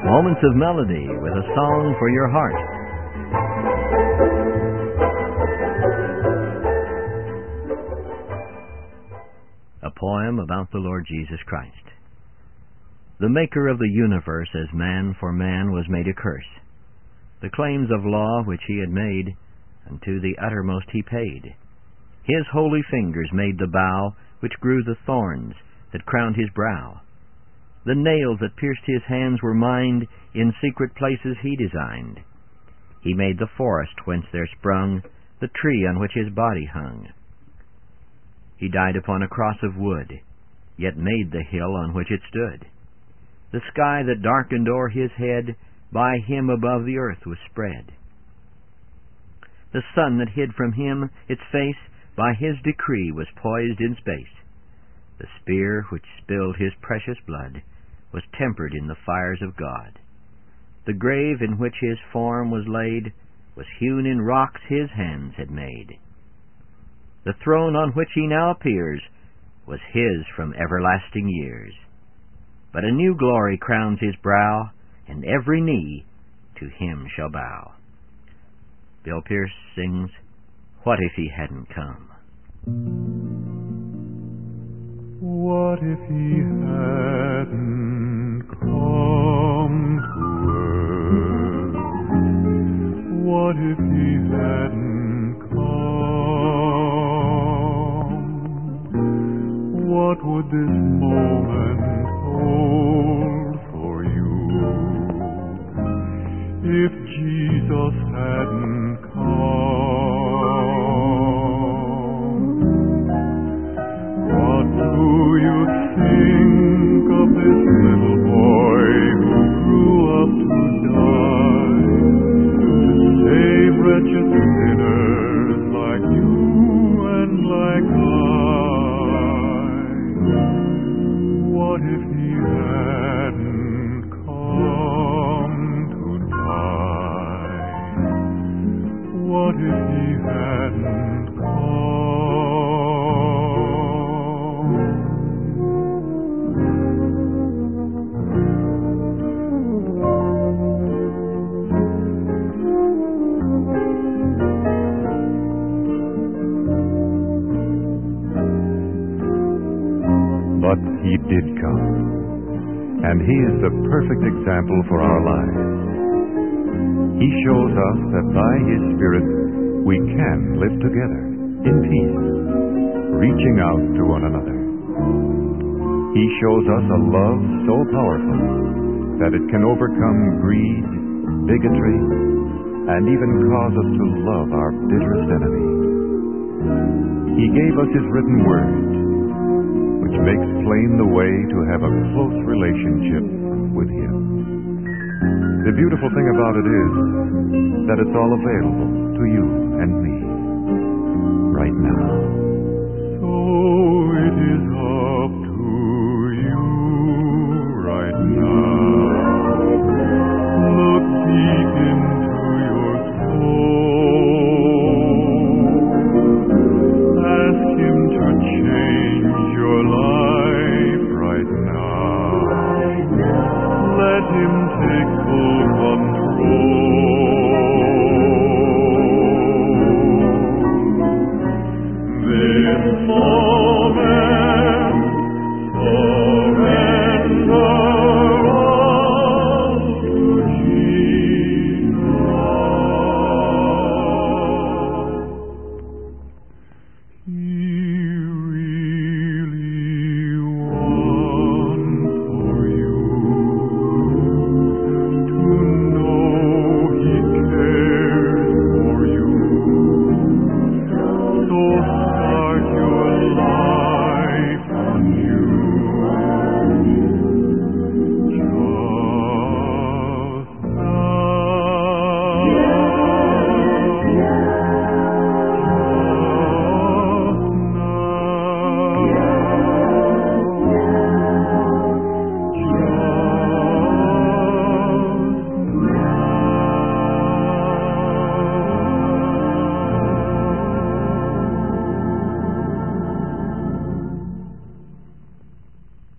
Moments of Melody with a song for your heart. A poem about the Lord Jesus Christ. The maker of the universe as man for man was made a curse. The claims of law which he had made, unto the uttermost he paid. His holy fingers made the bough which grew the thorns that crowned his brow. The nails that pierced his hands were mined, in secret places he designed. He made the forest whence there sprung the tree on which his body hung. He died upon a cross of wood, yet made the hill on which it stood. The sky that darkened o'er his head, by him above the earth was spread. The sun that hid from him its face, by his decree was poised in space. The spear which spilled his precious blood was tempered in the fires of God. The grave in which his form was laid was hewn in rocks his hands had made. The throne on which he now appears was his from everlasting years. But a new glory crowns his brow, and every knee to him shall bow. Bill Pierce sings, What If He Hadn't Come? What if he hadn't come to earth? What if he hadn't come? What would this moment hold for you? If Jesus hadn't come, what do you think of this little boy who grew up to die, to save wretched sinners like you and like I? What if he hadn't come to die? What if he hadn't come? But he did come, and he is the perfect example for our lives. He shows us that by his Spirit we can live together in peace, reaching out to one another. He shows us a love so powerful that it can overcome greed, bigotry, and even cause us to love our bitterest enemy. He gave us his written word, which makes plain the way to have a close relationship with him. The beautiful thing about it is that it's all available to you and me right now.